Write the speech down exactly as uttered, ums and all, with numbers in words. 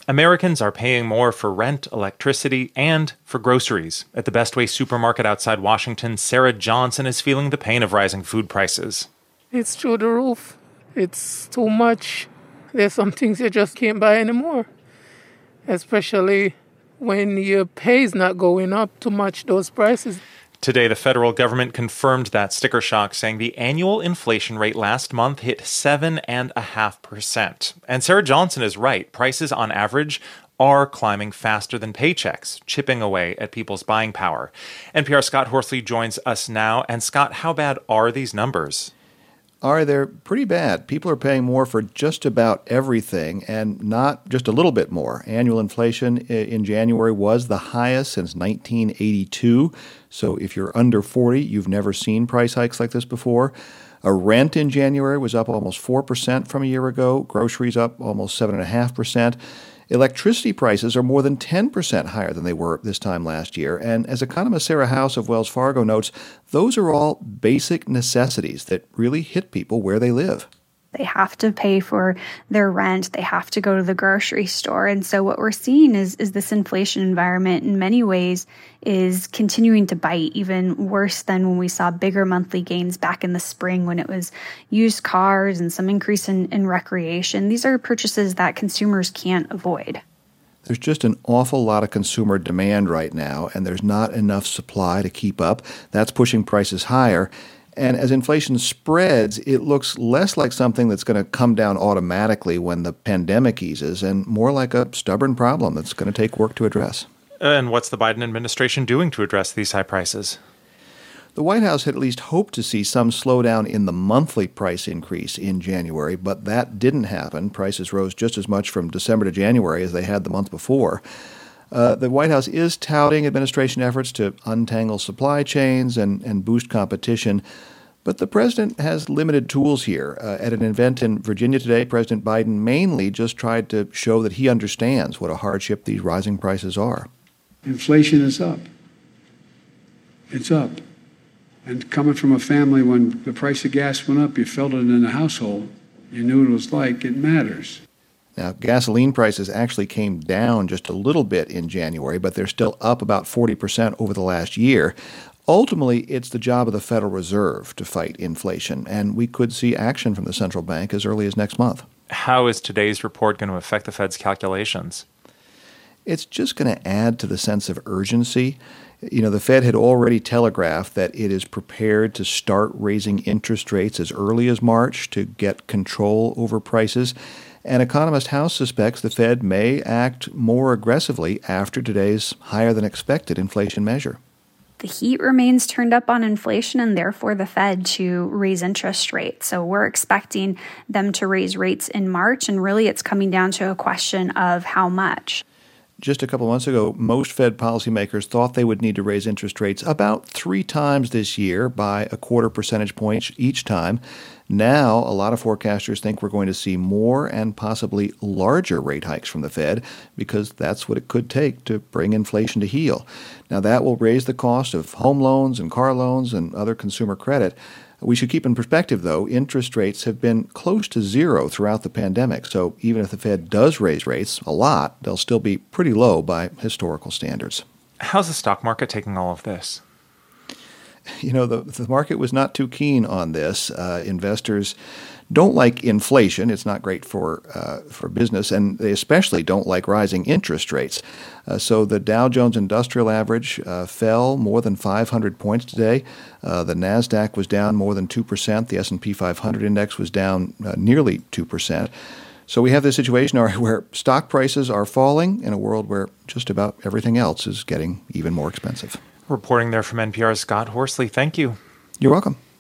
Americans are paying more for rent, electricity, and for groceries. At the Best Way supermarket outside Washington, Sarah Johnson is feeling the pain of rising food prices. It's through the roof. It's too much. There's some things you just can't buy anymore, especially when your pay's not going up to match those prices. Today, the federal government confirmed that sticker shock, saying the annual inflation rate last month hit seven point five percent. And Sarah Johnson is right. Prices on average are climbing faster than paychecks, chipping away at people's buying power. N P R's Scott Horsley joins us now. And Scott, how bad are these numbers? Are they're pretty bad. People are paying more for just about everything, and not just a little bit more. Annual inflation in January was the highest since nineteen eighty-two. So if you're under forty, you've never seen price hikes like this before. A rent in January was up almost four percent from a year ago. Groceries up almost seven point five percent. Electricity prices are more than ten percent higher than they were this time last year. And as economist Sarah House of Wells Fargo notes, those are all basic necessities that really hit people where they live. They have to pay for their rent. They have to go to the grocery store. And so what we're seeing is, is this inflation environment in many ways is continuing to bite, even worse than when we saw bigger monthly gains back in the spring when it was used cars and some increase in, in recreation. These are purchases that consumers can't avoid. There's just an awful lot of consumer demand right now, and there's not enough supply to keep up. That's pushing prices higher. And as inflation spreads, it looks less like something that's going to come down automatically when the pandemic eases and more like a stubborn problem that's going to take work to address. And what's the Biden administration doing to address these high prices? The White House had at least hoped to see some slowdown in the monthly price increase in January, but that didn't happen. Prices rose just as much from December to January as they had the month before. Uh, the White House is touting administration efforts to untangle supply chains and, and boost competition, but the president has limited tools here. Uh, at an event in Virginia today, President Biden mainly just tried to show that he understands what a hardship these rising prices are. Inflation is up. It's up. And coming from a family when the price of gas went up, you felt it in the household. You knew what it was like. It matters. Now, gasoline prices actually came down just a little bit in January, but they're still up about forty percent over the last year. Ultimately, it's the job of the Federal Reserve to fight inflation, and we could see action from the central bank as early as next month. How is today's report going to affect the Fed's calculations? It's just going to add to the sense of urgency. You know, the Fed had already telegraphed that it is prepared to start raising interest rates as early as March to get control over prices. And Economist House suspects the Fed may act more aggressively after today's higher-than-expected inflation measure. The heat remains turned up on inflation and therefore the Fed to raise interest rates. So we're expecting them to raise rates in March, and really it's coming down to a question of how much. Just a couple months ago, most Fed policymakers thought they would need to raise interest rates about three times this year by a quarter percentage point each time. Now, a lot of forecasters think we're going to see more and possibly larger rate hikes from the Fed because that's what it could take to bring inflation to heel. Now, that will raise the cost of home loans and car loans and other consumer credit. We should keep in perspective, though, interest rates have been close to zero throughout the pandemic. So even if the Fed does raise rates a lot, they'll still be pretty low by historical standards. How's the stock market taking all of this? You know, the, the market was not too keen on this. Uh, investors don't like inflation. It's not great for uh, for business, and they especially don't like rising interest rates. Uh, so the Dow Jones Industrial Average uh, fell more than five hundred points today. Uh, the NASDAQ was down more than two percent. The S and P five hundred index was down uh, nearly two percent. So we have this situation where stock prices are falling in a world where just about everything else is getting even more expensive. Reporting there from N P R's Scott Horsley. Thank you. You're welcome.